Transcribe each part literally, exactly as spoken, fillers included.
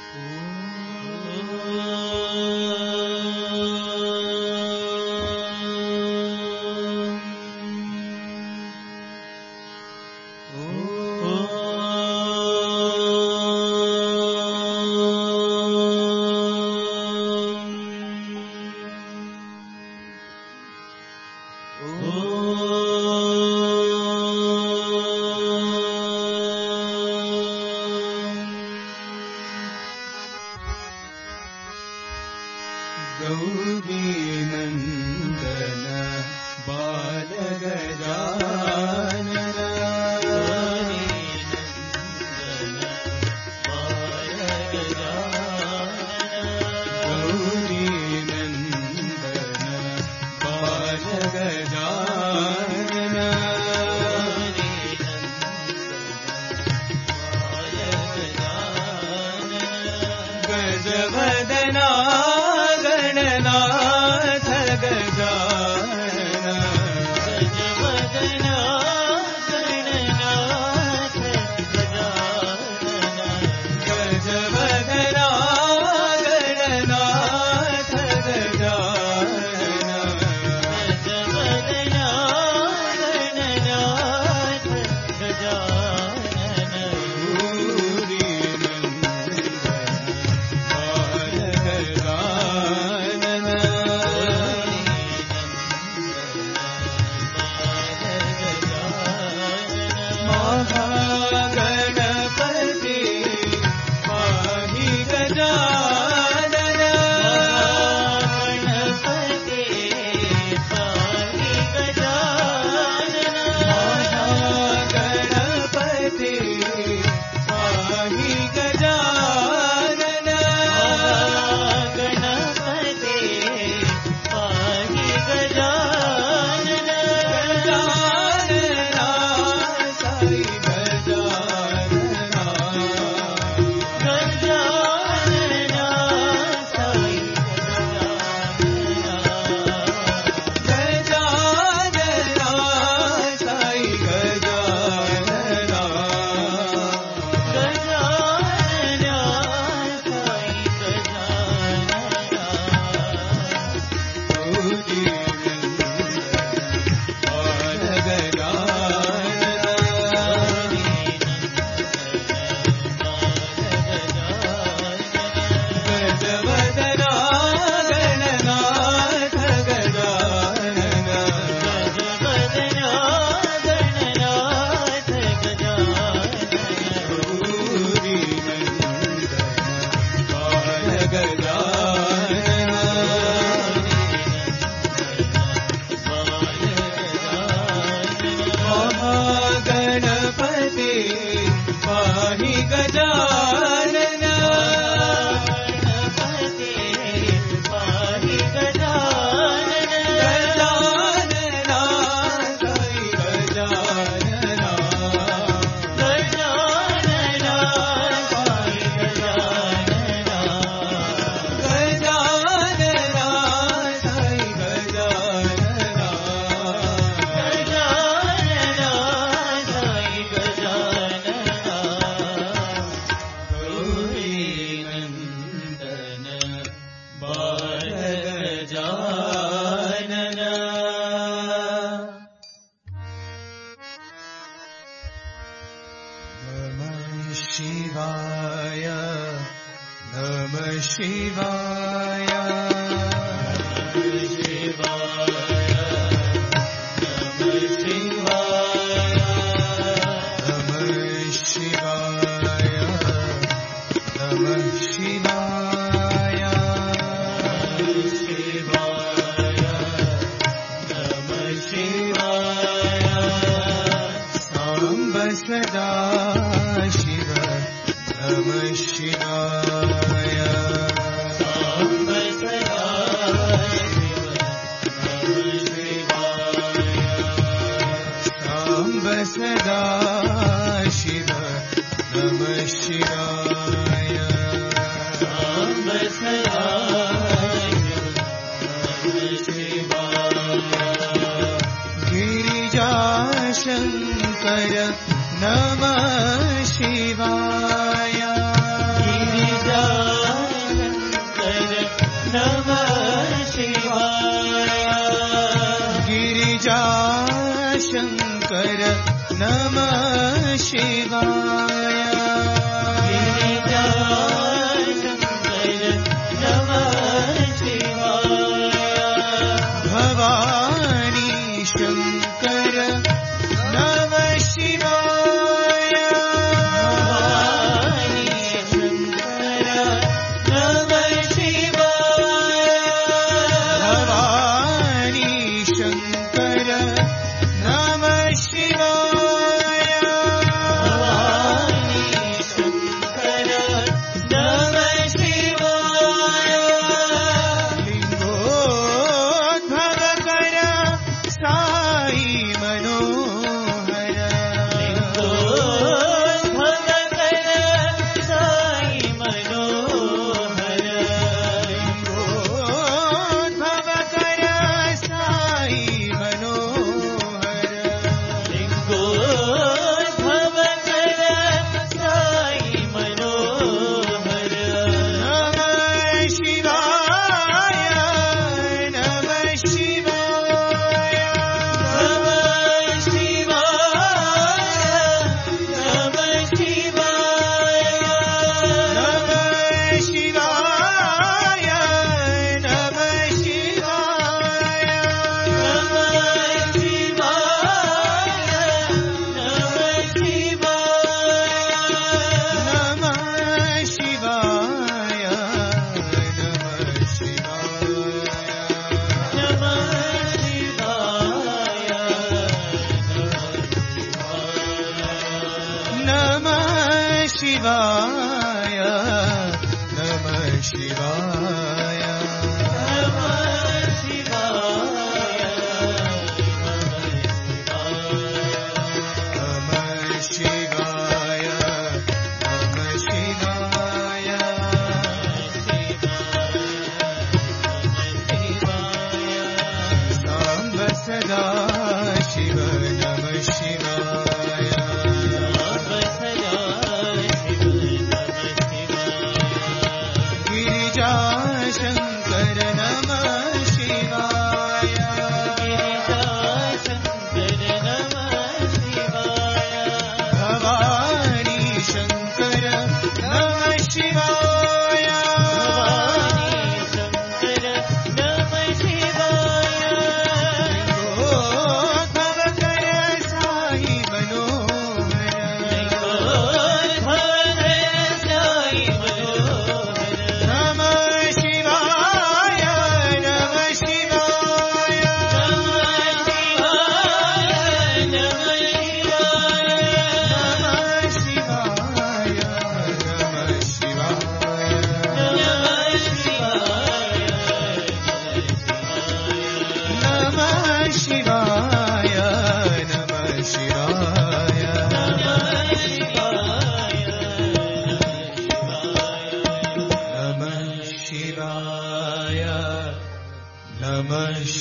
नमः शिवाय गिरिजा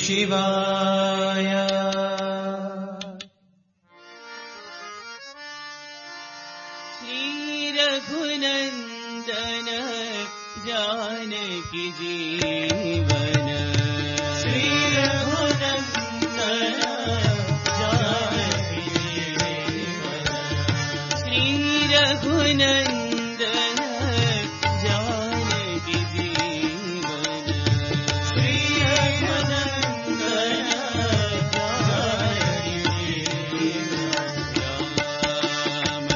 शिवाय। श्री रघुनंदन जानकी जीवन, श्री रघुनंदन जानकी जीवन, श्री रघुनंदन जानकी जीवन, श्री रघुनंदन जानकी जीवन। राम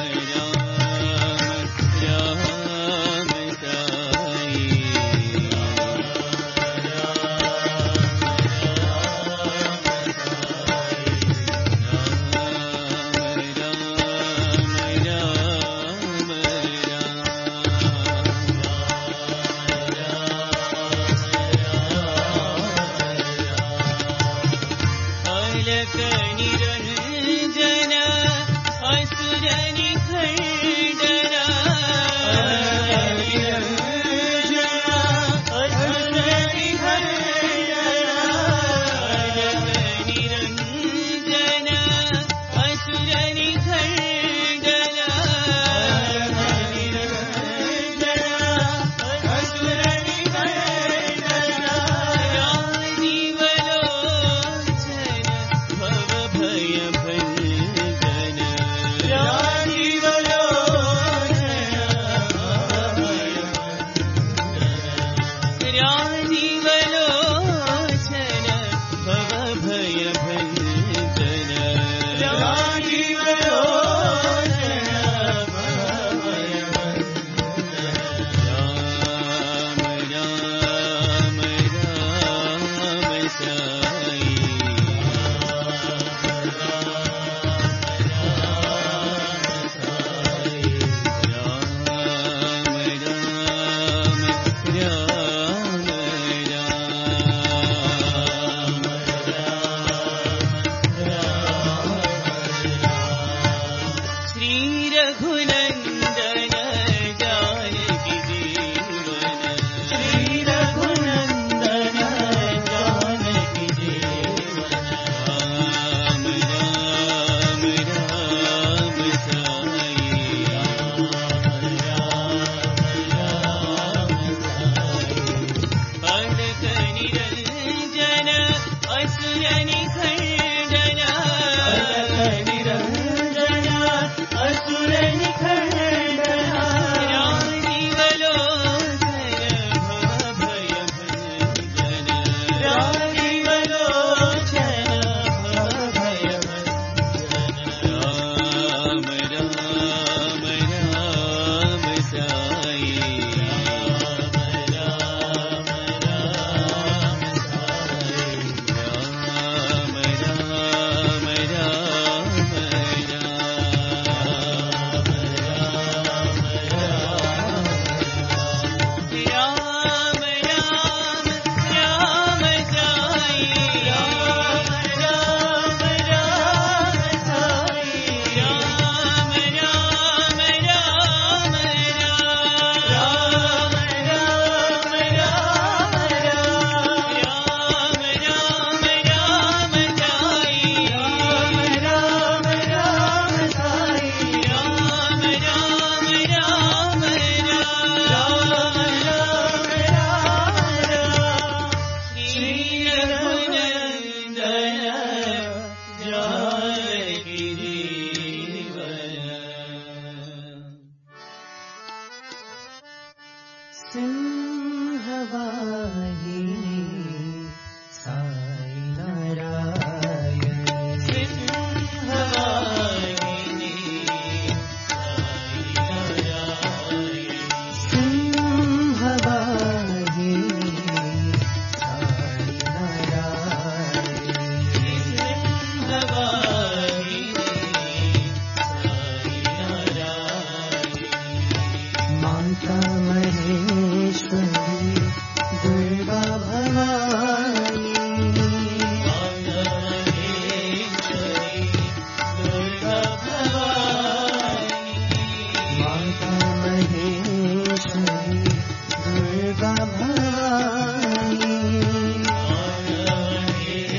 राम राम साई, अलक निरंजन असुर निखंडना, असुर निखंडना, अलक निरंजन असुर निखंडना, असुर निखंडना, राजीवलोचन भव भय भंजन, राजीवलोचन भय राजीवलोचन भव भय भंजन, राजीवलोचन भय राम राम राम साई, राम राम राम राम। श्री रघुनंदन जानकी जीवन, श्री रघुनंदन जानकी जीवन, राम राम राम साई, अलक निरंजन असुर निखंडना, निरंजन असुर निखंडना, राजीवलोचन भव भय भंजन, राजीवलोचन भय भंजन, राम राम राम साई, राम राम साई, राम राम राम राम, राम राम राम साई, राम राम राम साई, राम राम राम राम राम राम राम राम राम साई, राम राम राम साई, राम राम राम राम राम राम श्री रघुनंदन जानकी जीवन। सिंहवाहिनी साई नारायण, सिंहवाहिनी साई नारायण, सिंहवाहिनी साई नारायण, सिंहवाहिनी साई नारायण। माता महेश्वरी दुर्गा भवानी, माता महेश्वरी दुर्गा भवानी, माता महेश्वरी दुर्गा भवानी, माता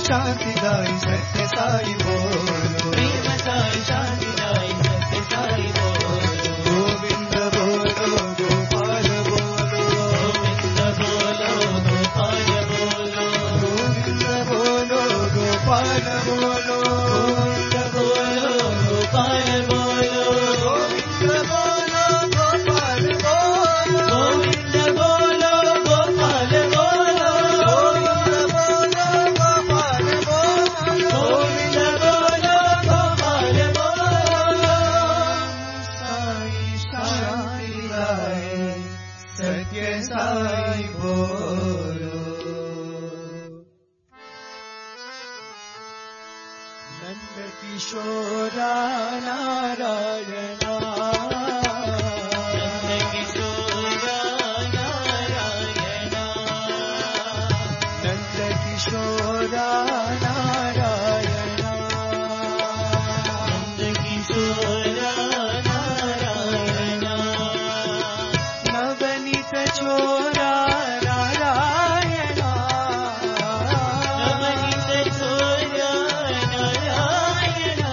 शांति दाई सत्य साई बोलो, प्रेम साई शांति दाई सत्य साई बोलो, गोविंद बोलो गोपाल बोलो, गोविंद बोलो गोपाल बोलो, गोविंद बोलो गोपाल बोलो, गोविंद बोलो गोपाल बोलो, गोविंद बोलो गोपाल बोलो, गोविंद बोलो गोपाल बोलो, गोविंद बोलो गोपाल बोलो, साई शांति दाई सत्य साई बोलो। नंद किशोरा नारायणा, नंद किशोरा नारायणा, नंद किशोरा नारायणा, नंद किशोरा नारायणा, नवनीत छोरा नारायणा, नवनीत छोरा नारायणा,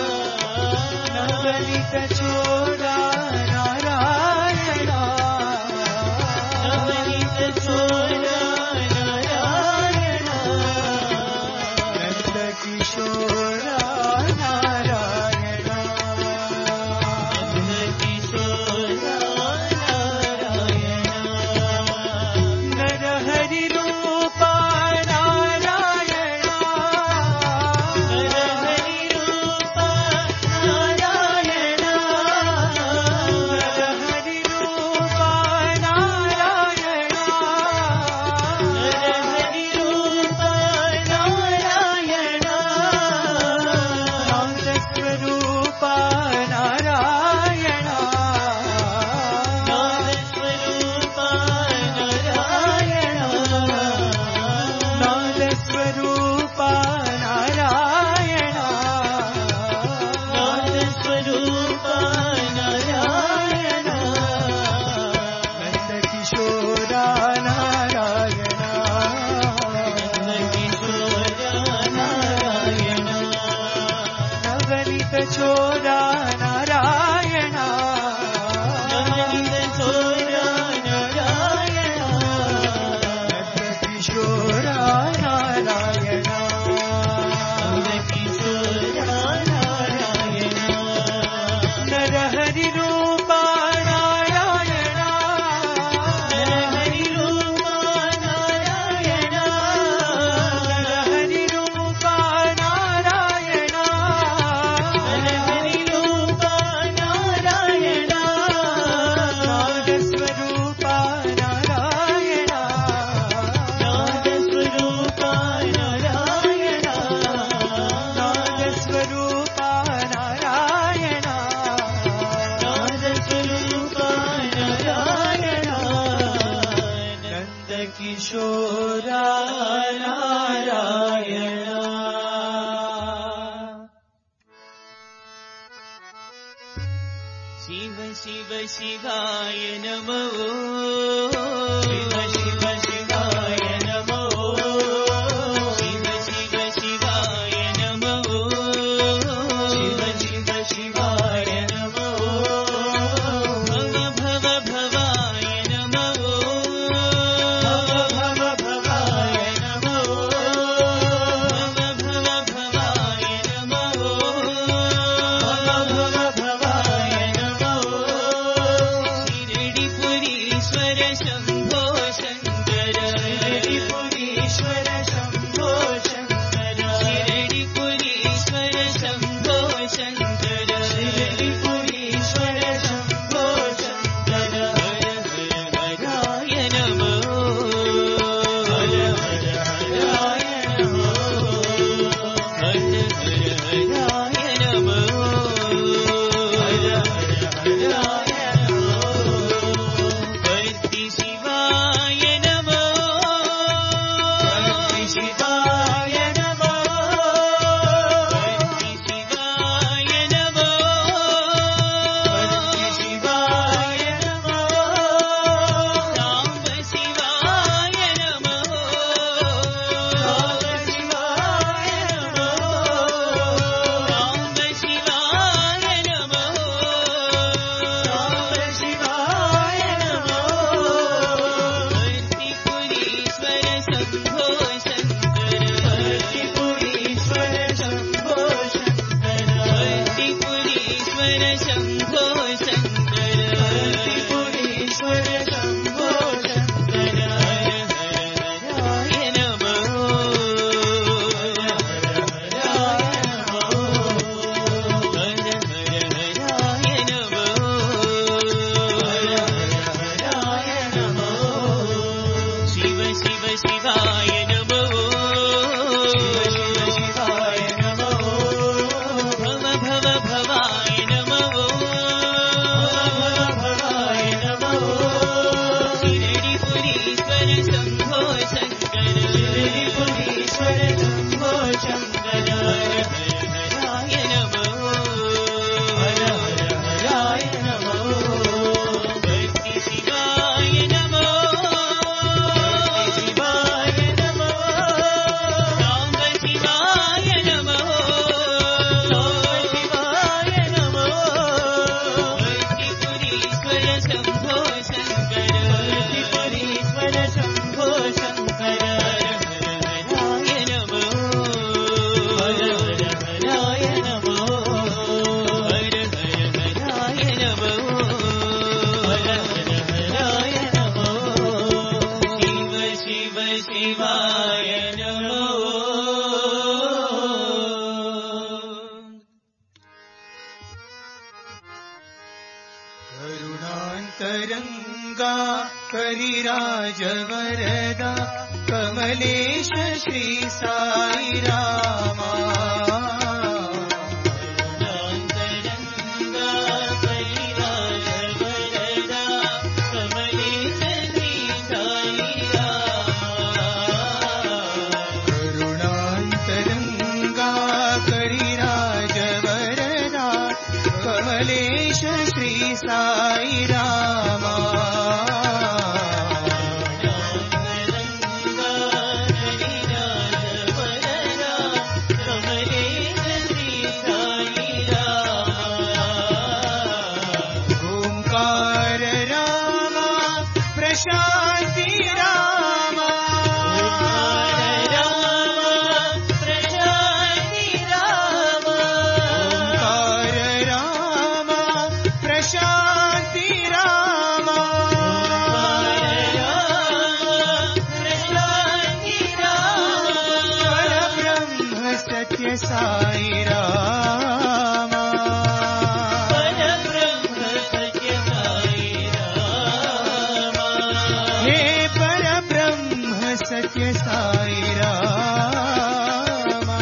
नवनीत छोरा नारायणा, नवनीत छोरा नारायणा, नंद किशोरा नारायणा, नंद किशोरा नारायणा, नरहरि रूपा नारायणा, नरहरि रूपा नारायणा, नरहरि रूपा नारायणा, नरहरि रूपा नारायणा, नाद स्वरूपा नारायणा, नाद स्वरूपा नारायणा, नाद स्वरूपा नारायणा, नाद स्वरूपा नारायणा, नंद किशोरा नारायणा, नंद किशोरा नारायणा, नवनीत छोरा नारायणा, नवनीत छोरा नारायणा, नंद किशोरा नारायणा, नंद किशोरा नारायणा, नरहरि रूपा नारायणा, नरहरि रूपा नारायणा, नरहरि रूपा नारायणा, नरहरि रूपा नारायणा, नाद स्वरूपा नारायणा, नाद स्वरूपा नारायणा, नाद स्वरूपा नारायणा, नाद स्वरूपा नारायणा, नंद किशोरा नारायणा। शिव शिव शिवाय नमो, शिव शिव शिवाय नमो, शिव शिव शिवाय नमो, शिव शिव शिवाय नमो, भव भव भवाय नमो, भव भवाय नमो, भव भव भवाय नमो, भव भवाय शिरडिपुरीश्वर शंभो, शिवाय नमो शिव शिवाय नमो भव भव भवाय नमो भव भवाय नमो शिरडिपुरीश्वर शम्भो शङ्कर शिरडिपुरीश्वर शम्भो शङ्कर हराय नमो हर हर हराय नमो भक्ति शिवाय नमो शिवाय नमो राम शिवाय नमो राम शिवाय नमो भक्तिपुरीश्वर शम्भो शङ्कर भक्तिपुरीश्वर शम्भो शङ्कर हराय नमो हर हर हराय नमो हर हर हराय नमो हर हर हराय नमो शिव शिव शिवाय नमो करुणान्तरङ्गा करिराज वरदा कमलेश श्री साई रामा करुणान्तरङ्गा करिराज वरदा कमलेश श्री साई रामा करुणान्तरङ्गा करिराज वरदा कमलेश श्री साई रामा ओंकार रामा प्रशान्ति रामा ओंकार रामा प्रशान्ति रामा परब्रह्म सत्य साई रामा हे परब्रह्म सत्य साई रामा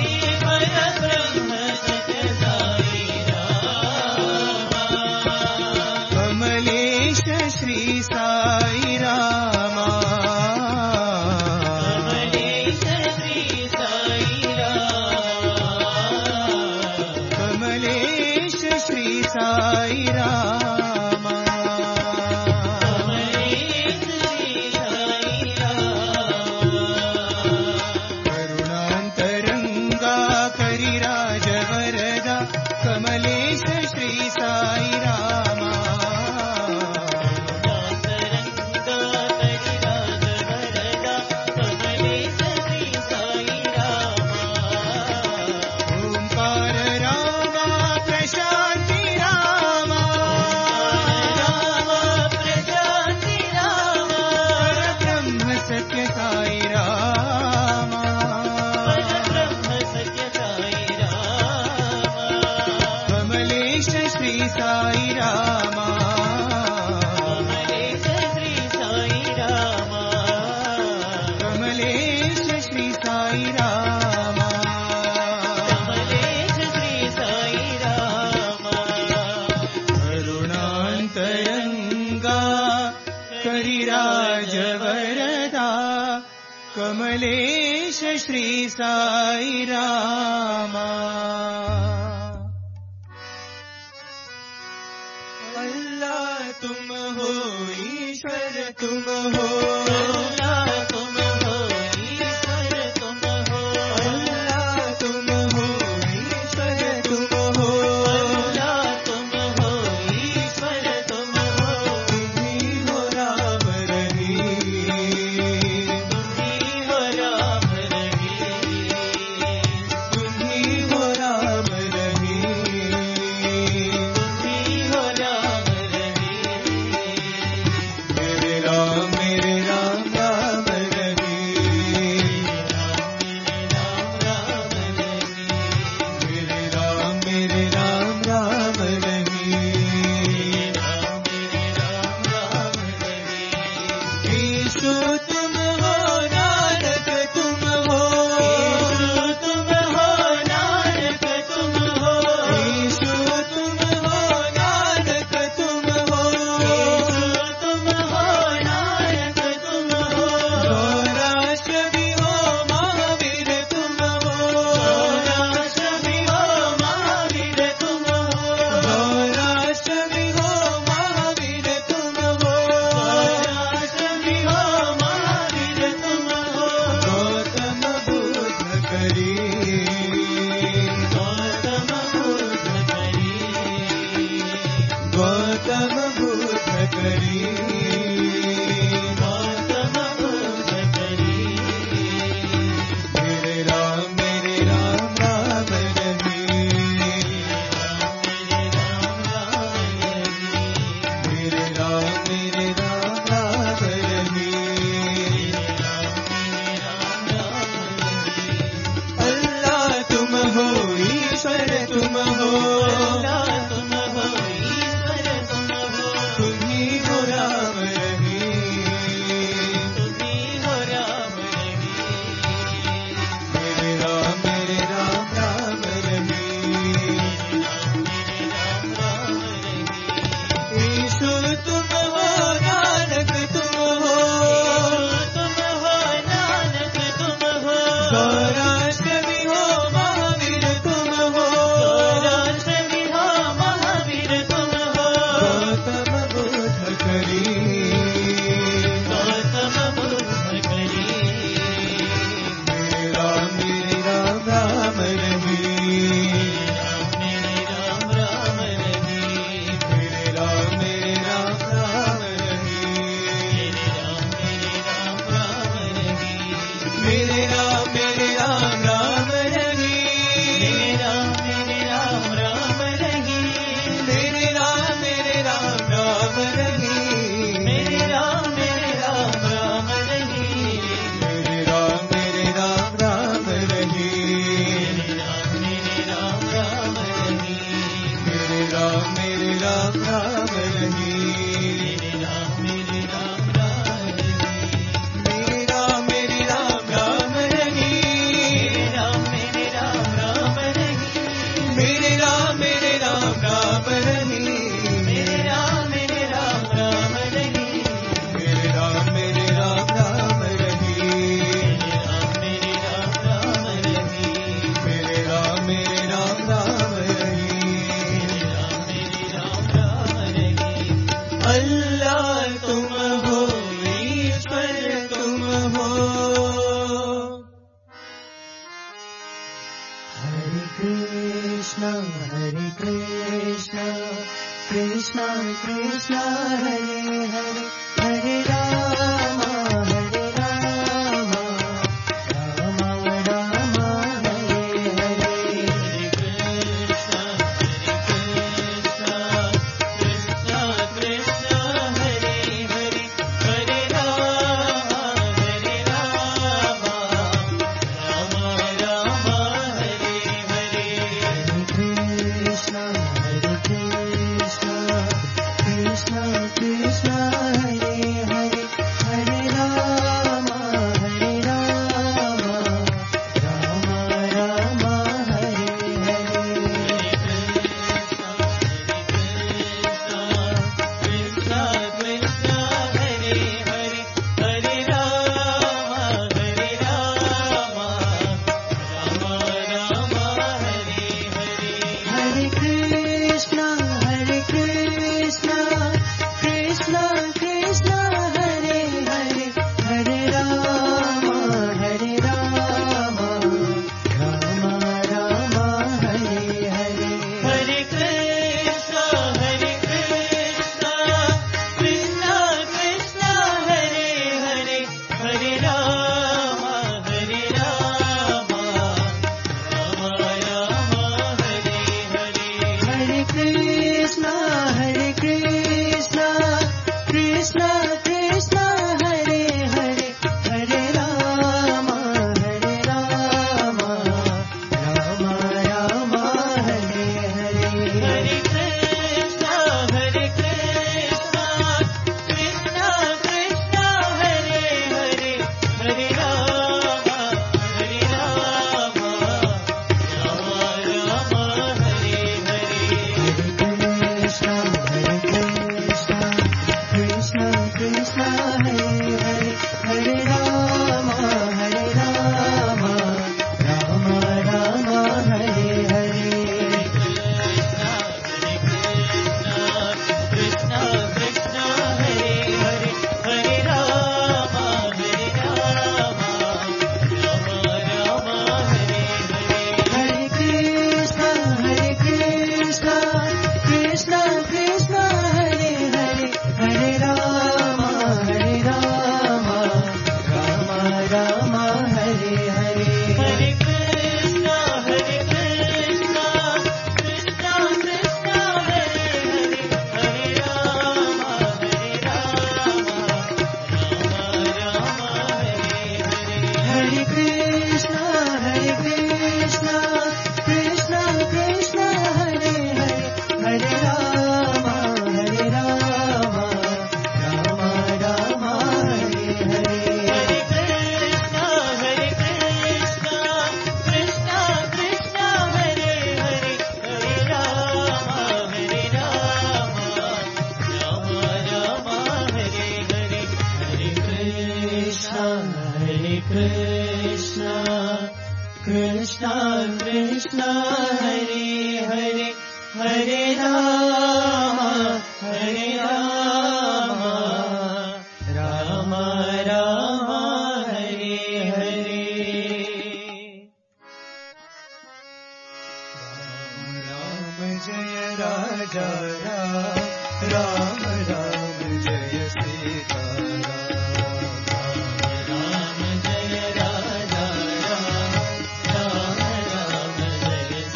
कमलेश श्री साई रामा कमलेश श्री साई रामा करुणान्तरङ्गा करिराज वरदा कमलेश श्री साई रामा ओंकार रामा प्रशान्ति रामा परब्रह्म सत्य साई रामा कमलेश श्री साई रामा कमलेश श्री साई रामा करुणान्तरङ्गा करिराज वरदा कमलेश श्री साई रामा अल्लाह तुम हो ईश्वर तुम हो अल्लाह तुम हो ईश्वर तुम हो अल्लाह तुम हो ईश्वर तुम हो अल्लाह तुम हो ईश्वर तुम हो तुम ही हो राम रहीम तुम ही हो राम रहीम तुम ही हो राम रहीम तुम ही हो राम रहीम मेरे राम मेरे राम कृष्ण हरे हरे हरे राम हरे राम राम राम हरे हरे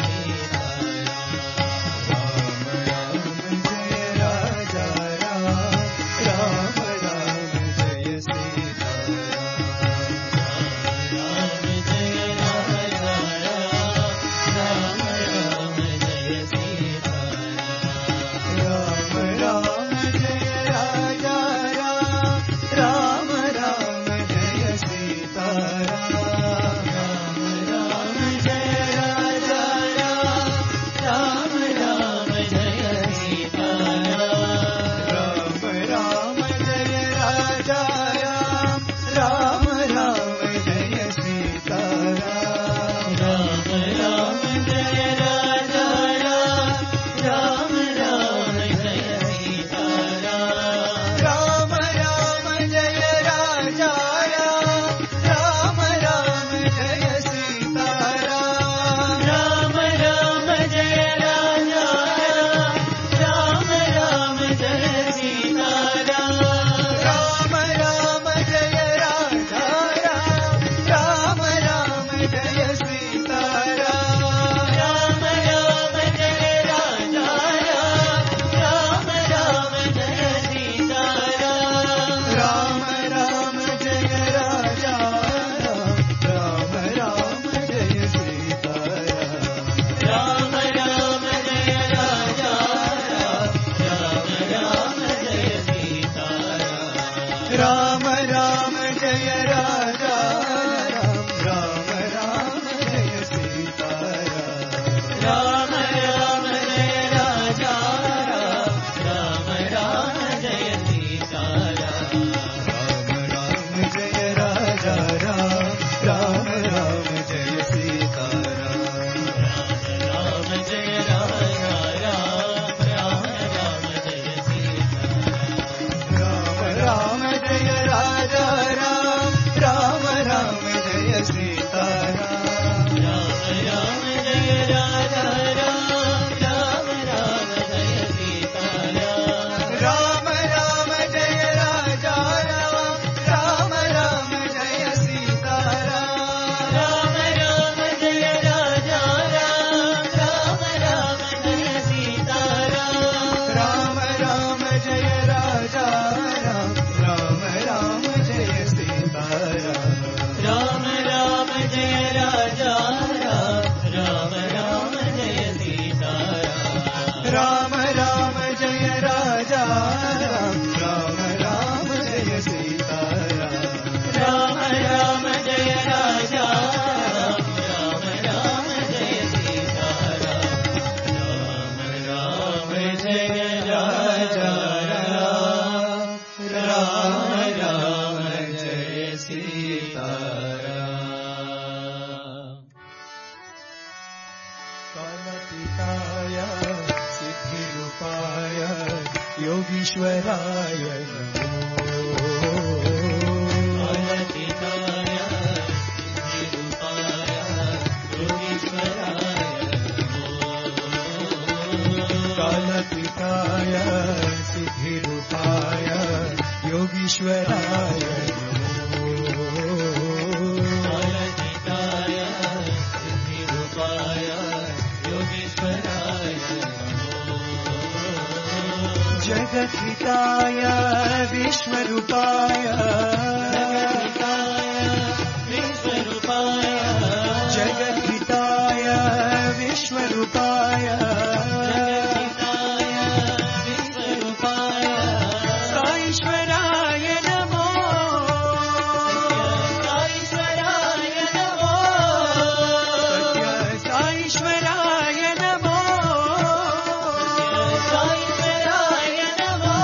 Jaya कालतीताय सिद्धिरूपाय योगीश्वराय नमो। कालतीताय सिद्धिरूपाय योगीश्वराय नमो। कालतीताय सिद्धिरूपाय योगीश्वराय जगद्हिताय विश्वरूपाय विश्वरूपाय जगद्हिताय विश्वरूपाय विश्वरूपाय साईश्वराय नमो। साईश्वराय नमो। सत्य साईश्वराय नमो। साईश्वराय नमो।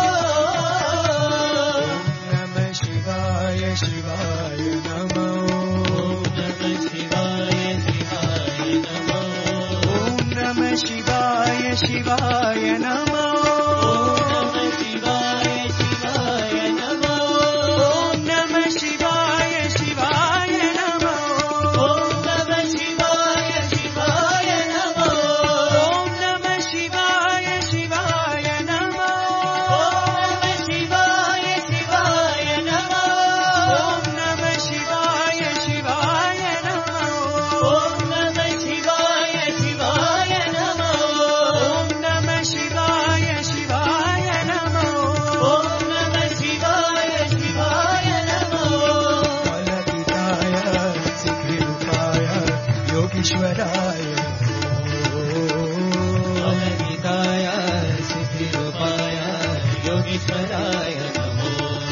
नमः शिवाय शिवाय नमो। नमः शिवाय शिवाय नमो। ॐ नमः शिवाय शिवाय नमो। नमः शिवाय शिवाय नमो। ॐ नमः शिवाय शिवाय नमो। नमः शिवाय शिवाय नमो। ॐ नमः शिवाय शिवाय नमो। नमः शिवाय शिवाय नमो। ॐ नमः शिवाय शिवाय नमो। नमः शिवाय शिवाय नमो। ॐ नमः शिवाय शिवाय नमो। नमः शिवाय शिवाय नमो। कालतीताय सिद्धिरूपाय योगीश्वराय कालतीताय सिद्धिरूपाय योगीश्वराय नमो।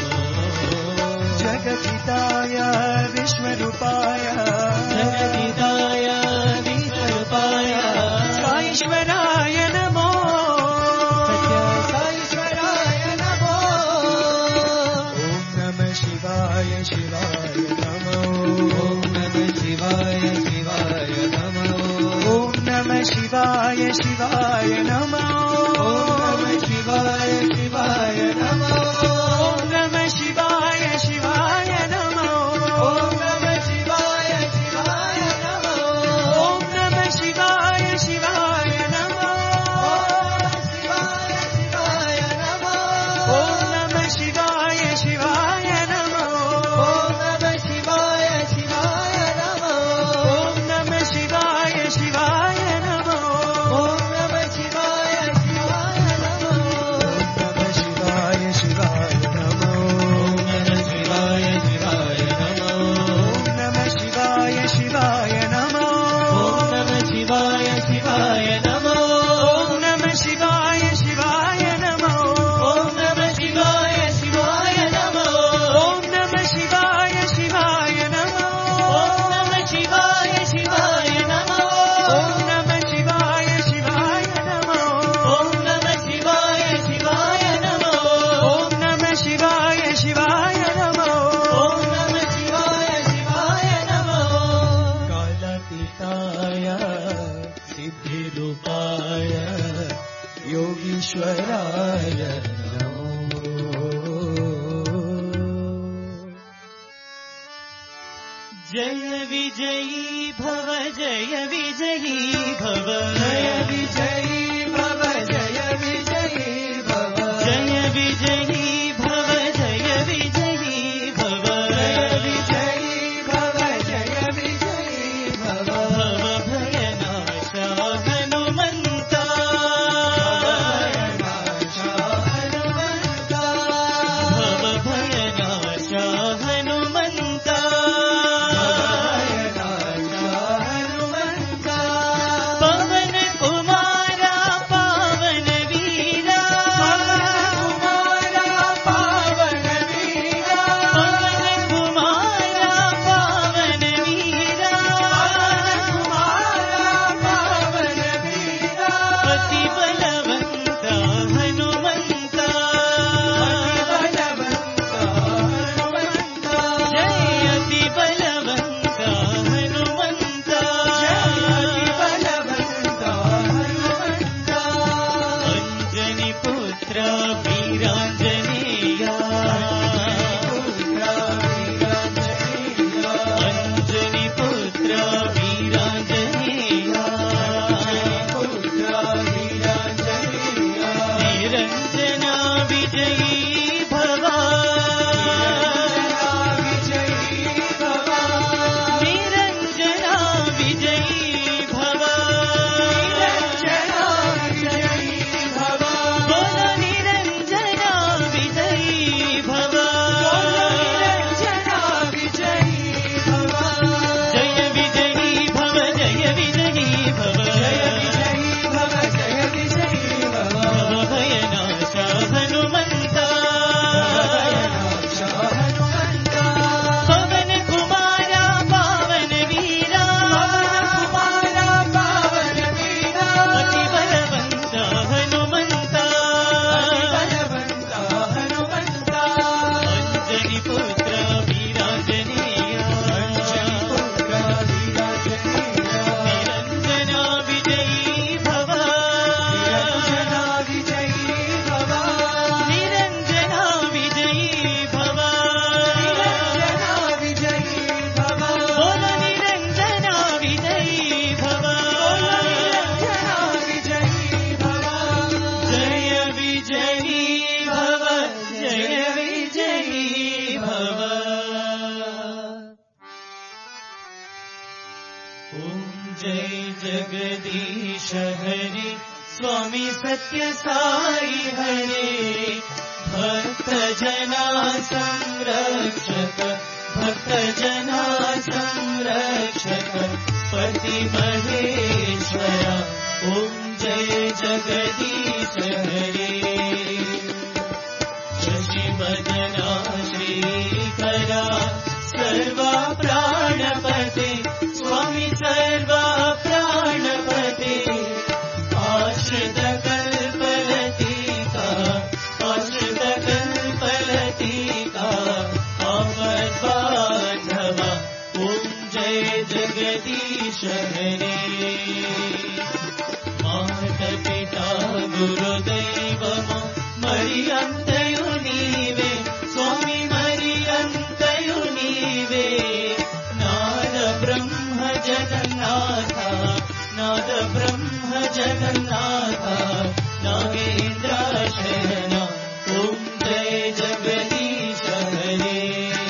जगद्हिताय विश्वरूपाय जगद्हिताय विश्वरूपाय साईश्वराय नमो। सत्य साईश्वराय नमो। ॐ नमः शिवाय शिवाय नमो। नमः शिवाय शिवाय नमो। ॐ नमः शिवाय शिवाय नमो। नमः शिवाय शिवाय नमो। ॐ नमः शिवाय शिवाय नमो। नमः शिवाय शिवाय नमो। ॐ नमः शिवाय शिवाय नमो। शिवाय शिवाय नमो। ॐ नमः शिवाय शिवाय नमो। नमः शिवाय शिवाय नमो। ॐ नमः शिवाय शिवाय नमो। नमः शिवाय शिवाय नमो। नमः शिवाय शिवाय नमो। नमः शिवाय शिवाय नमो। नमः शिवाय शिवाय नमो। नमः शिवाय शिवाय नमो। नमः शिवाय शिवाय नमो। नमः शिवाय शिवाय नमो। नमः शिवाय शिवाय नमो। नमः शिवाय शिवाय नमो। नमः शिवाय शिवाय नमो। नमः शिवाय शिवाय नमो। नमः शिवाय शिवाय नमो। नमः शिवाय शिवाय नमो। कालतीताय सिद्धिरूपाय योगीश्वराय नमो। जय विजयी भव जय विजयी भव जय विजयी भव जय विजयी भव जय विजयी भव जय विजयी भव जय विजयी भव जय विजयी भव भव भयनाश हनुमन्ता भव भयनाश हनुमन्ता पवन कुमारा ओम जय जगदीश हरे स्वामी सत्य साई हरे भक्त जना संरक्षक भक्त जना संरक्षक पति महेश्वरा ओम जय जगदीश हरे शशि वदना श्रीकरा सर्वा प्राणपते स्वामी सर्वा प्राणपते आश्रित कल्पलतिका आश्रित कल्पलतिका आपद्बांधवा ओम जय जगदीश हरे माता पिता गुरुदैवम मरियंतयु नीवे स्वामी मरियंतयु नीवे नाद ब्रह्म जगन्नाथ नाद ब्रह्म जगन्नाथ नागेन्द्राशयन ओम जय जगदीश हरे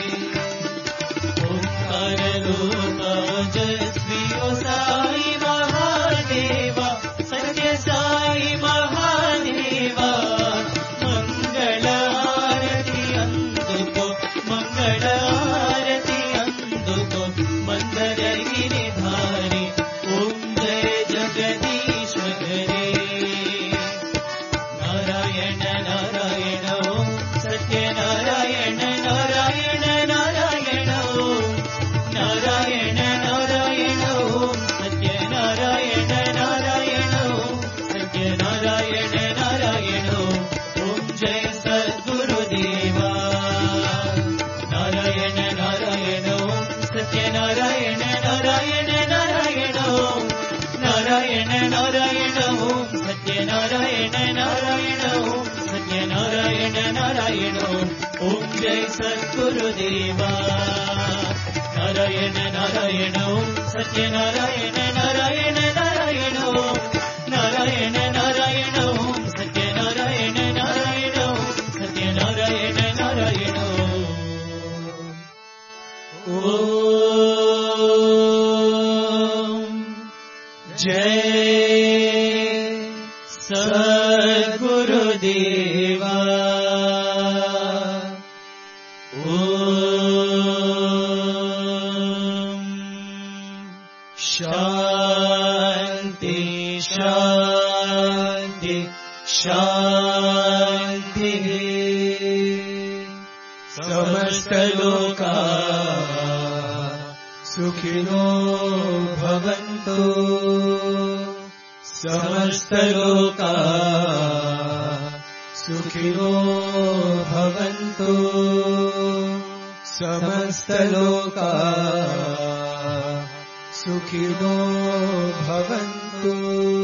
ओंकार रूप जस्वी ओ साई महादेवा सत्य साई महादेवा मंगल आरती अंदुको मंगल आरती अंदुको मंदर गिरिधारी ओम जय जगदीश हरे नारायण नारायण ओम सत्य नारायण नारायण नारायण ओम नारायण नारायण ओम सत्य नारायण नारायण ओम सत्य नारायण नारायण ओम जय सद्गुरुदेवा नारायण नारायण ओम सत्य नारायण नारायण नारायण ओम नारायण नारायण ओम सत्य नारायण नारायण ओम सत्य नारायण नारायण ओम जय सद्गुरुदेवा नारायण नारायण ओम सत्य नारायण नारायण नारायण ओम नारायण नारायण ओम सत्य नारायण नारायण ओम सत्य नारायण नारायण ओम जय सद्गुरुदेवा ओम शांति शांति शांति समस्त लोका सुखिनो भवन्तु समस्त लोका सुखिनो भवन्तु समस्त लोका सुखिनो भवन्तु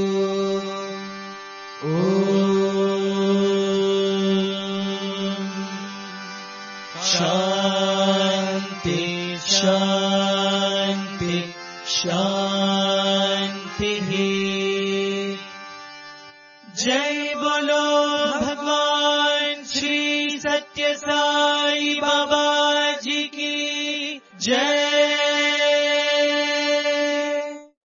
ओम शांति शांति शांति जय बोलो भगवान श्री सत्य साई बाबा जी की जय।